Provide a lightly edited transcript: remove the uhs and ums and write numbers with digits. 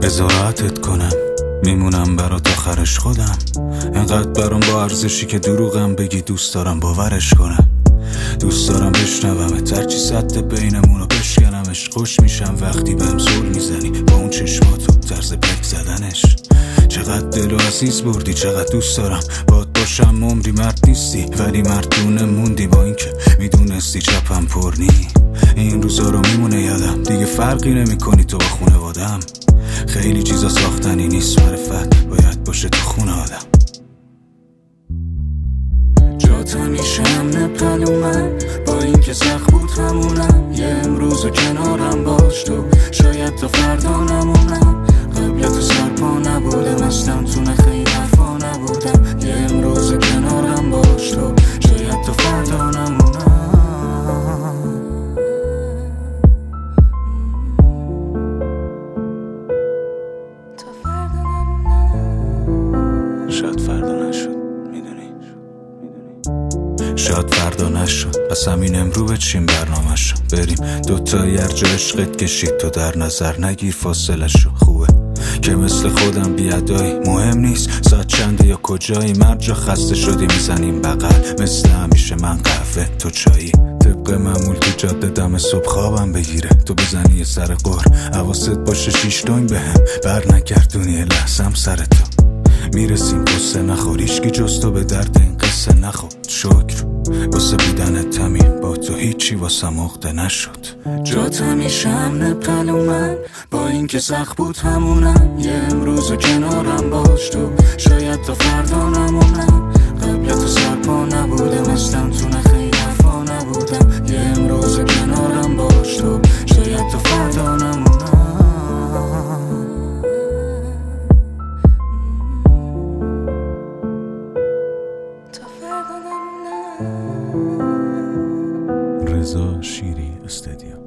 بذار راحتت کنم، میمونم برات آخرش خودم. انقدر برام با ارزشی که دروغم بگی دوست دارم باورش کنم. دوست دارم بشنومت، هرچی سطح بینمونو بشکنمش. خوش میشم وقتی بهم زل میزنی با اون چشماتو، طرز پک زدنش. چقدر دل و عزیز بردی، چقدر دوست دارم باد باشم عمری. مرد نیستی ولی مردونه موندی، با اینکه میدونستی چپم پر نی. این روزا رو میمونه یادم، دیگه فرقی نمی کنی تو با خونوادم. خیلی چیزا ساختنی نیست، معرفت باید باشه تو خونه آدم. جات همیشه امن پلومن، با اینکه سخت بود همونم. یه امروز کنارم باش تو، شاید تا فردا نمونم. قبل تو سرپا نبودم، اصلا تو خیلی حرفا نبودم. یه امروز کنارم باش تو، شاید تا فردا نمونم. شاید فردا نشد، میدونی شاید فردا نشد، پس همین امرو بچیم برنامه شو. بریم دوتایی هر جا عشقت کشید تو در نظر نگیر فاصله شو. خوبه که مثل خودم بیادایی، مهم نیست ساعت چنده یا کجایی. مرد جا خسته شدی میزنیم بغل، مثل همیشه من قهوه تو چایی. طبق معمول تو جاده دم صبح خوابم بگیره، تو بزنی یه سر قهر. حواست باشه 6 دنگ بهم بر نگردونی لحظم سر تو. میرسیم قصه نخور، هیچکی جز تو به درد این قصه نخورد. شکر واسه بودنت تمیم، با تو هیچی واسه عقده نشد. جات همیشه امن قلومن، با اینکه سخت بود همونم. یه امروز کنارم باش تو، شاید تا فردا نمونم. قبل تو سرپا نبودم، اصلا تو خیلی حرفا نبودم. یه امروز کنارم باش تو، شاید تا فردا نمونم. رضا شیری استودیو.